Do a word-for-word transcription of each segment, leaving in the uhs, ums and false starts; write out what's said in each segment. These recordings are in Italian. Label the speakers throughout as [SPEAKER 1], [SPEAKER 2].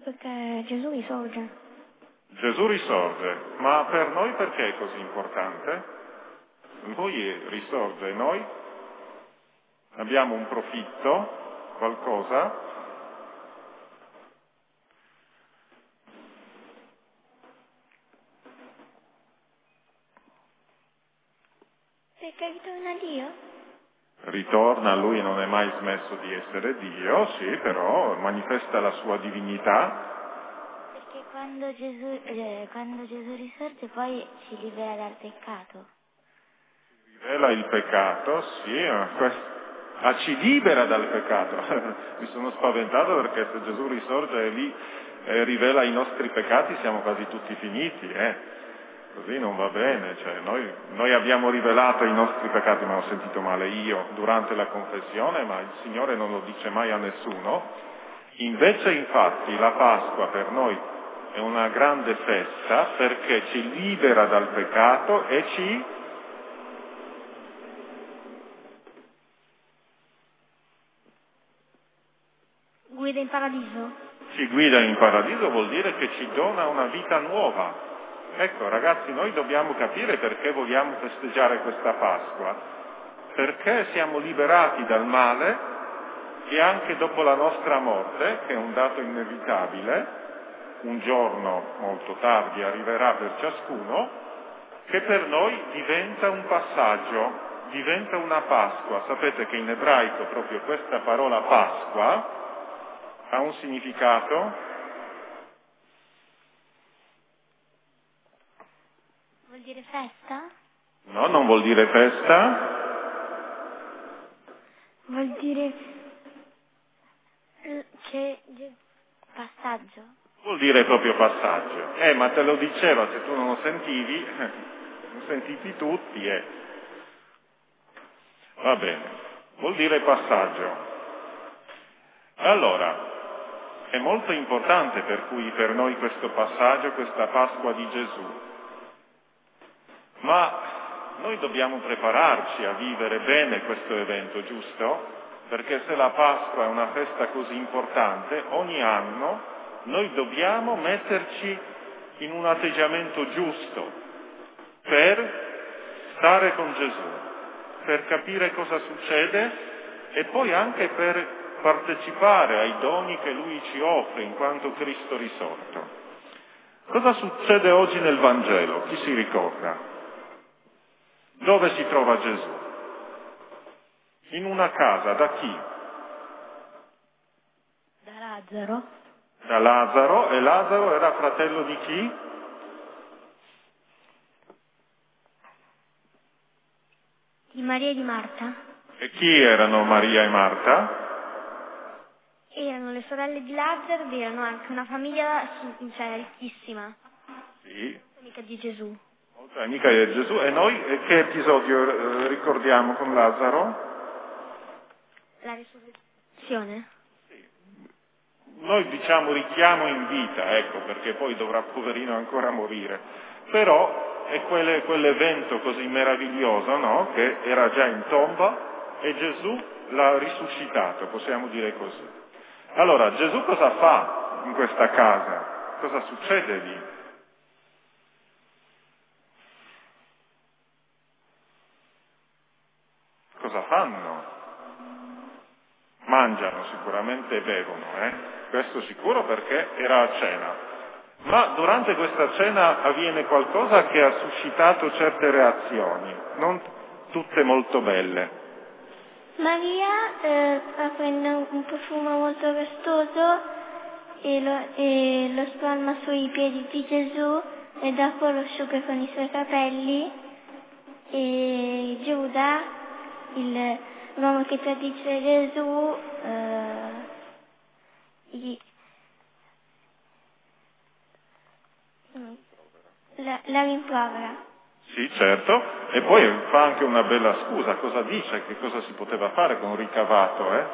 [SPEAKER 1] Perché Gesù risorge.
[SPEAKER 2] Gesù risorge, ma per noi perché è così importante? Lui risorge, noi abbiamo un profitto, qualcosa?
[SPEAKER 1] Perché ritorna Dio?
[SPEAKER 2] Ritorna, lui non è mai smesso di essere Dio, sì, però manifesta la sua divinità.
[SPEAKER 1] Perché quando Gesù, eh, quando Gesù risorge poi ci libera dal peccato.
[SPEAKER 2] Rivela il peccato, sì, ma questo, ah, ci libera dal peccato. Mi sono spaventato perché se Gesù risorge e lì eh, rivela i nostri peccati siamo quasi tutti finiti, eh. Così non va bene, cioè noi, noi abbiamo rivelato i nostri peccati, ma ho sentito male io durante la confessione, ma il Signore non lo dice mai a nessuno. Invece infatti la Pasqua per noi è una grande festa perché ci libera dal peccato e ci
[SPEAKER 1] Guida in paradiso?
[SPEAKER 2] ci guida in paradiso, vuol dire che ci dona una vita nuova. Ecco, ragazzi, noi dobbiamo capire perché vogliamo festeggiare questa Pasqua, perché siamo liberati dal male e anche dopo la nostra morte, che è un dato inevitabile, un giorno molto tardi arriverà per ciascuno, che per noi diventa un passaggio, diventa una Pasqua. Sapete che in ebraico proprio questa parola Pasqua ha un significato?
[SPEAKER 1] Vuol dire festa?
[SPEAKER 2] No, non vuol dire festa.
[SPEAKER 1] Vuol dire eh, che Ge- passaggio.
[SPEAKER 2] Vuol dire proprio passaggio. Eh, ma te lo diceva, se tu non lo sentivi, lo sentiti tutti, eh. Va bene. Vuol dire passaggio. Allora, è molto importante per cui per noi questo passaggio, questa Pasqua di Gesù. Ma noi dobbiamo prepararci a vivere bene questo evento, giusto? Perché se la Pasqua è una festa così importante, ogni anno noi dobbiamo metterci in un atteggiamento giusto per stare con Gesù, per capire cosa succede e poi anche per partecipare ai doni che Lui ci offre in quanto Cristo risorto. Cosa succede oggi nel Vangelo? Chi si ricorda? Dove si trova Gesù? In una casa, da chi?
[SPEAKER 1] Da Lazzaro?
[SPEAKER 2] Da Lazzaro, e Lazzaro era fratello di chi?
[SPEAKER 1] Di Maria e di Marta?
[SPEAKER 2] E chi erano Maria e Marta?
[SPEAKER 1] Erano le sorelle di Lazzaro ed erano anche una famiglia cioè, ricchissima.
[SPEAKER 2] Sì,
[SPEAKER 1] Amica di Gesù.
[SPEAKER 2] molto amica di Gesù. E noi eh, che episodio eh, ricordiamo con Lazzaro?
[SPEAKER 1] La risurrezione?
[SPEAKER 2] Noi diciamo richiamo in vita, ecco, perché poi dovrà poverino ancora morire. Però è quelle, quell'evento così meraviglioso, no? Che era già in tomba e Gesù l'ha risuscitato, possiamo dire così. Allora, Gesù cosa fa in questa casa? Cosa succede lì? Cosa fanno? Mangiano sicuramente e bevono, eh? Questo sicuro perché era a cena. Ma durante questa cena avviene qualcosa che ha suscitato certe reazioni, non tutte molto belle.
[SPEAKER 1] Maria eh, prende un, un profumo molto costoso e lo, e lo spalma sui piedi di Gesù e dopo lo asciuga con i suoi capelli e Giuda, il, l'uomo che tradisce Gesù, eh, gli- la, la rimprovera.
[SPEAKER 2] Sì, certo, e poi fa anche una bella scusa, cosa dice, che cosa si poteva fare con un ricavato, eh?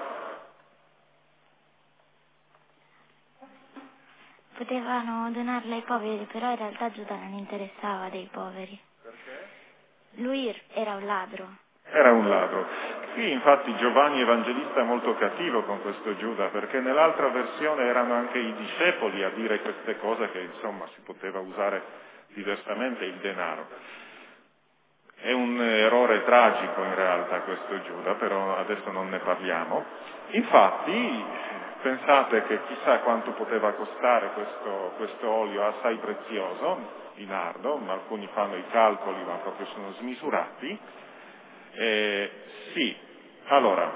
[SPEAKER 1] Potevano donarla ai poveri, però in realtà Giuda non interessava dei poveri.
[SPEAKER 2] Perché?
[SPEAKER 1] Lui era un ladro.
[SPEAKER 2] Era un ladro. qui infatti Giovanni Evangelista è molto cattivo con questo Giuda, perché nell'altra versione erano anche i discepoli a dire queste cose che insomma si poteva usare diversamente il denaro. È un errore tragico in realtà questo Giuda, però adesso non ne parliamo. Infatti pensate che chissà quanto poteva costare questo, questo olio assai prezioso, di nardo, alcuni fanno i calcoli ma proprio sono smisurati. Eh, sì, allora,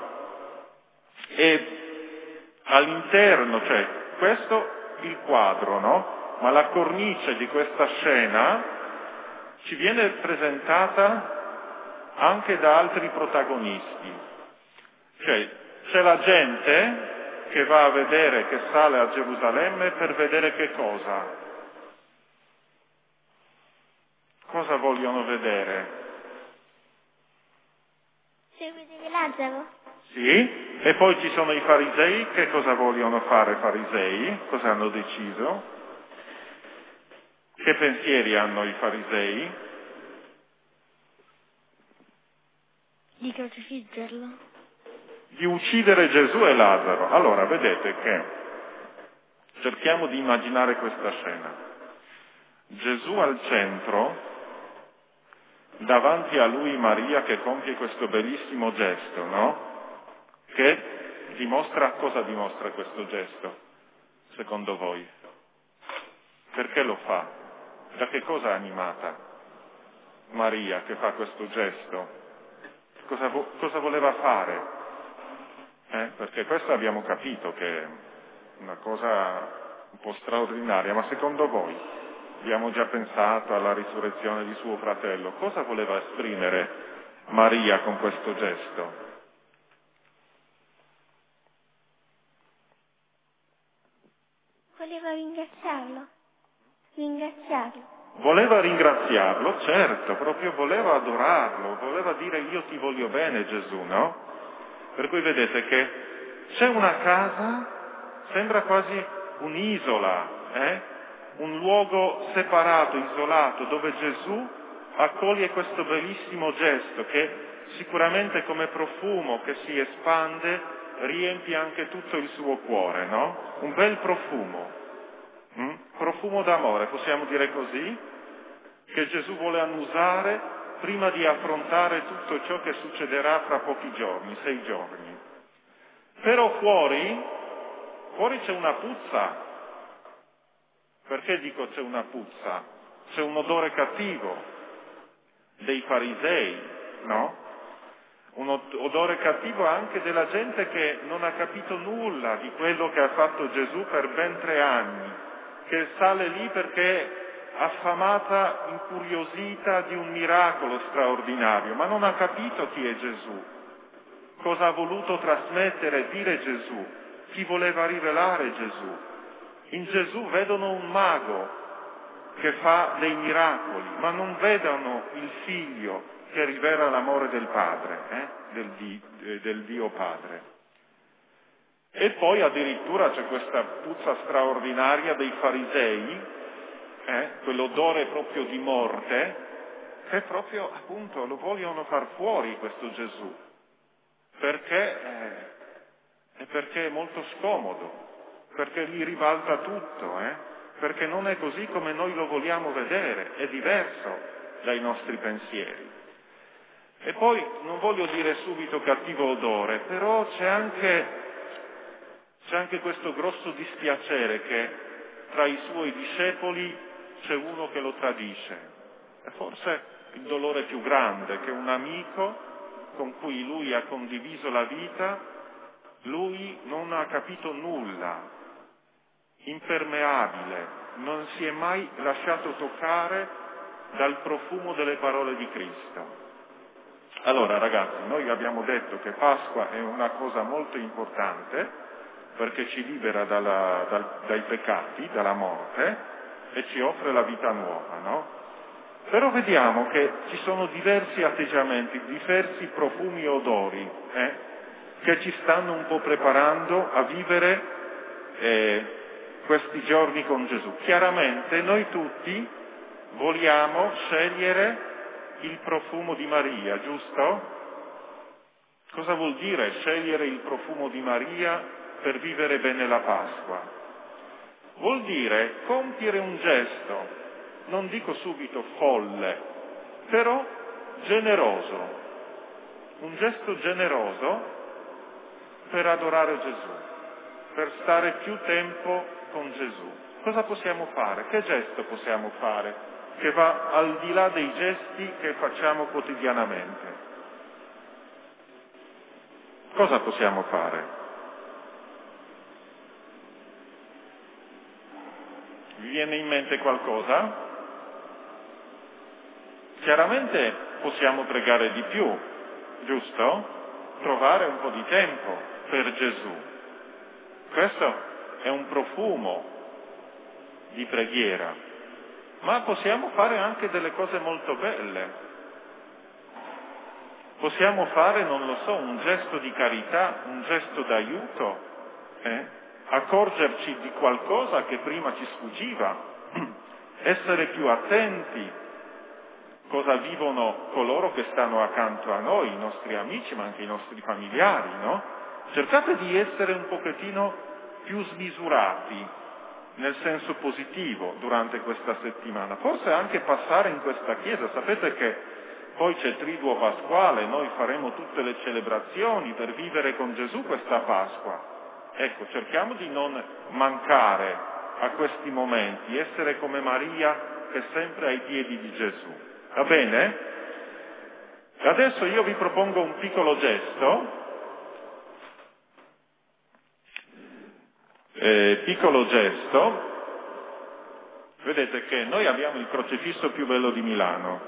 [SPEAKER 2] e all'interno, cioè questo il quadro, no? Ma la cornice di questa scena ci viene presentata anche da altri protagonisti. Cioè, c'è la gente che va a vedere, che sale a Gerusalemme per vedere che cosa? Cosa vogliono vedere?
[SPEAKER 1] Se vedere Lazzaro?
[SPEAKER 2] Sì, e poi ci sono i farisei, che cosa vogliono fare i farisei? Cosa hanno deciso? Che pensieri hanno i farisei?
[SPEAKER 1] Di crocifiggerlo.
[SPEAKER 2] Di uccidere Gesù e Lazzaro. Allora, vedete che cerchiamo di immaginare questa scena. Gesù al centro, davanti a lui Maria che compie questo bellissimo gesto, no? Che dimostra, cosa dimostra questo gesto, secondo voi? Perché lo fa? Da che cosa è animata Maria che fa questo gesto? Cosa, vo- cosa voleva fare? Eh? Perché questo abbiamo capito che è una cosa un po' straordinaria, ma secondo voi, abbiamo già pensato alla risurrezione di suo fratello, cosa voleva esprimere Maria con questo gesto?
[SPEAKER 1] Voleva ringraziarlo. Ringraziarlo.
[SPEAKER 2] Voleva ringraziarlo, certo, proprio voleva adorarlo, voleva dire io ti voglio bene Gesù, no? Per cui vedete che c'è una casa, sembra quasi un'isola, eh? Un luogo separato, isolato, dove Gesù accoglie questo bellissimo gesto che sicuramente come profumo che si espande riempie anche tutto il suo cuore, no? Un bel profumo. Mm? Profumo d'amore, possiamo dire così? Che Gesù vuole annusare prima di affrontare tutto ciò che succederà fra pochi giorni, sei giorni. Però fuori, fuori c'è una puzza. Perché dico c'è una puzza? C'è un odore cattivo dei farisei, no? Un odore cattivo anche della gente che non ha capito nulla di quello che ha fatto Gesù per ben tre anni, che sale lì perché affamata, incuriosita di un miracolo straordinario, ma non ha capito chi è Gesù, cosa ha voluto trasmettere e dire Gesù, chi voleva rivelare Gesù. In Gesù vedono un mago che fa dei miracoli, ma non vedono il figlio che rivela l'amore del Padre, eh? del, di, eh, del Dio Padre. E poi addirittura c'è questa puzza straordinaria dei farisei, eh? quell'odore proprio di morte, che proprio appunto lo vogliono far fuori questo Gesù, perché, eh, è perché è molto scomodo, perché gli ribalta tutto, eh? perché non è così come noi lo vogliamo vedere, è diverso dai nostri pensieri. E poi non voglio dire subito cattivo odore, però c'è anche, c'è anche questo grosso dispiacere che tra i suoi discepoli c'è uno che lo tradisce. E forse il dolore più grande, che un amico con cui lui ha condiviso la vita, lui non ha capito nulla, impermeabile, non si è mai lasciato toccare dal profumo delle parole di Cristo. Allora ragazzi, noi abbiamo detto che Pasqua è una cosa molto importante perché ci libera dalla, dal, dai peccati, dalla morte e ci offre la vita nuova, no? Però vediamo che ci sono diversi atteggiamenti, diversi profumi e odori eh, che ci stanno un po' preparando a vivere eh, questi giorni con Gesù. Chiaramente noi tutti vogliamo scegliere il profumo di Maria, giusto? Cosa vuol dire scegliere il profumo di Maria per vivere bene la Pasqua? Vuol dire compiere un gesto, non dico subito folle, però generoso, un gesto generoso per adorare Gesù, per stare più tempo con Gesù. Cosa possiamo fare? Che gesto possiamo fare che va al di là dei gesti che facciamo quotidianamente? Cosa possiamo fare? Vi viene in mente qualcosa? Chiaramente possiamo pregare di più, giusto? Trovare un po' di tempo per Gesù. Questo è un profumo di preghiera, ma possiamo fare anche delle cose molto belle. Possiamo fare, non lo so, un gesto di carità, un gesto d'aiuto, eh? accorgerci di qualcosa che prima ci sfuggiva, essere più attenti cosa vivono coloro che stanno accanto a noi, i nostri amici, ma anche i nostri familiari, no? Cercate di essere un pochettino più smisurati, nel senso positivo, durante questa settimana. Forse anche passare in questa chiesa. Sapete che poi c'è Triduo Pasquale, noi faremo tutte le celebrazioni per vivere con Gesù questa Pasqua. Ecco, cerchiamo di non mancare a questi momenti, essere come Maria che è sempre ai piedi di Gesù. Va bene? Adesso io vi propongo un piccolo gesto, eh, piccolo gesto. Vedete che noi abbiamo il crocifisso più bello di Milano.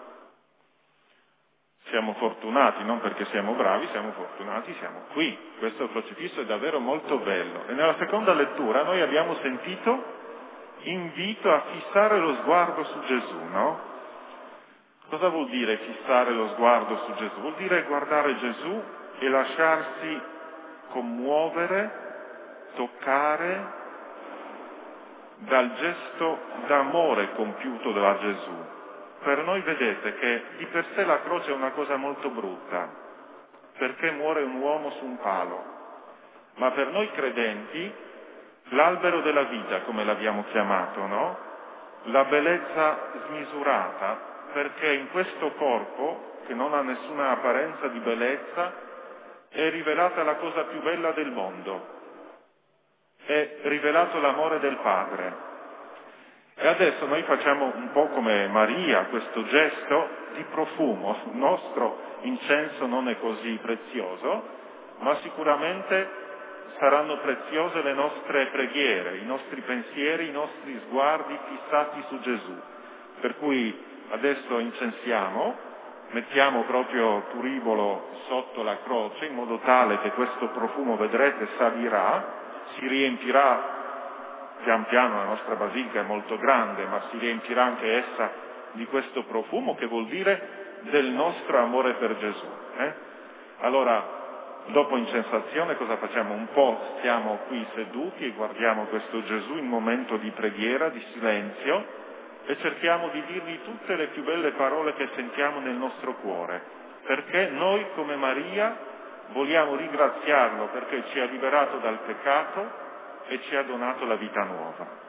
[SPEAKER 2] Siamo fortunati, non perché siamo bravi, siamo fortunati, siamo qui. Questo crocifisso è davvero molto bello. E nella seconda lettura noi abbiamo sentito invito a fissare lo sguardo su Gesù, no? Cosa vuol dire fissare lo sguardo su Gesù? Vuol dire guardare Gesù e lasciarsi commuovere, toccare dal gesto d'amore compiuto da Gesù. Per noi vedete che di per sé la croce è una cosa molto brutta, perché muore un uomo su un palo, ma per noi credenti l'albero della vita, come l'abbiamo chiamato, no? La bellezza smisurata, perché in questo corpo, che non ha nessuna apparenza di bellezza, è rivelata la cosa più bella del mondo, è rivelato l'amore del Padre. E adesso noi facciamo un po' come Maria, questo gesto di profumo. Il nostro incenso non è così prezioso, ma sicuramente saranno preziose le nostre preghiere, i nostri pensieri, i nostri sguardi fissati su Gesù. Per cui adesso incensiamo, mettiamo proprio turibolo sotto la croce, in modo tale che questo profumo, vedrete, salirà, si riempirà. Pian piano la nostra basilica è molto grande, ma si riempirà anche essa di questo profumo, che vuol dire del nostro amore per Gesù. Eh? Allora, dopo incensazione cosa facciamo? Un po' stiamo qui seduti e guardiamo questo Gesù in momento di preghiera, di silenzio, e cerchiamo di dirgli tutte le più belle parole che sentiamo nel nostro cuore, perché noi come Maria vogliamo ringraziarlo perché ci ha liberato dal peccato e ci ha donato la vita nuova.